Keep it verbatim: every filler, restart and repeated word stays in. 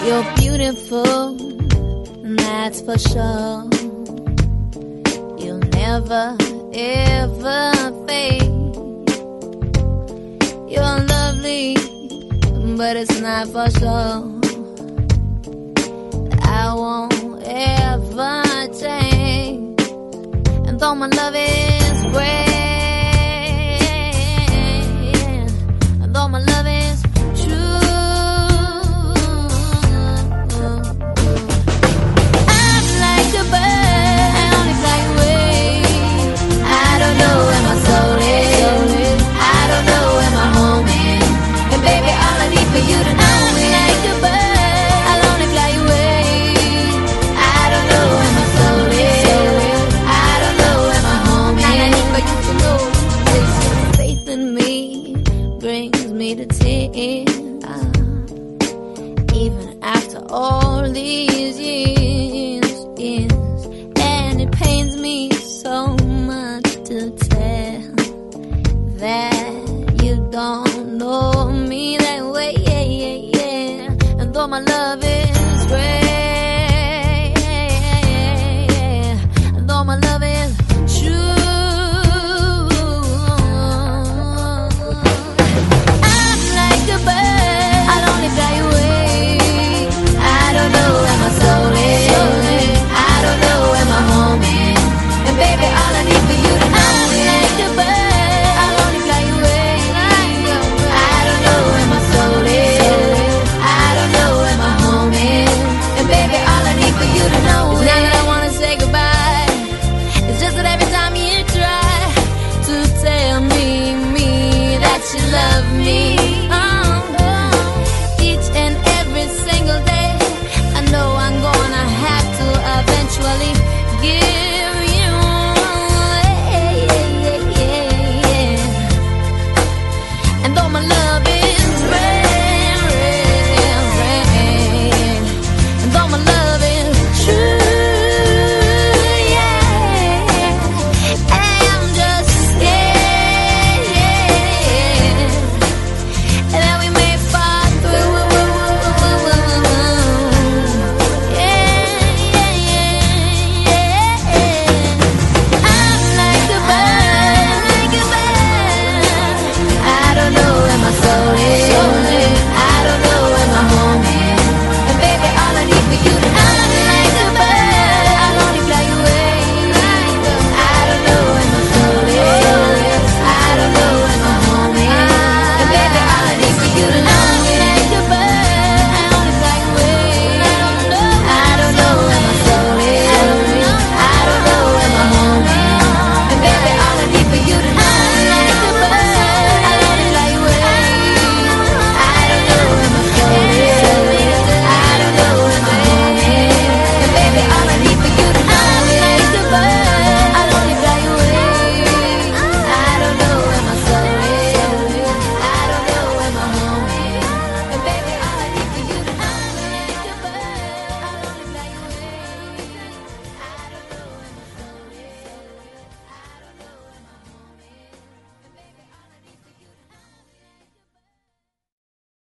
You're beautiful, that's for sure. You'll never, ever fade. You're lovely, but it's not for sure. I won't ever change. And though my love is great, and though my love is true, I'm like a bird, I only fly away. I don't know where my soul is, I don't know where my home is. And baby, all I need for you to know is like a bird, I'll only fly away. I don't know where my soul is, I don't know where my home is. And I need for you to know this faith in me brings me to tears. Even after all these years, years, and it pains me so much to tell that you don't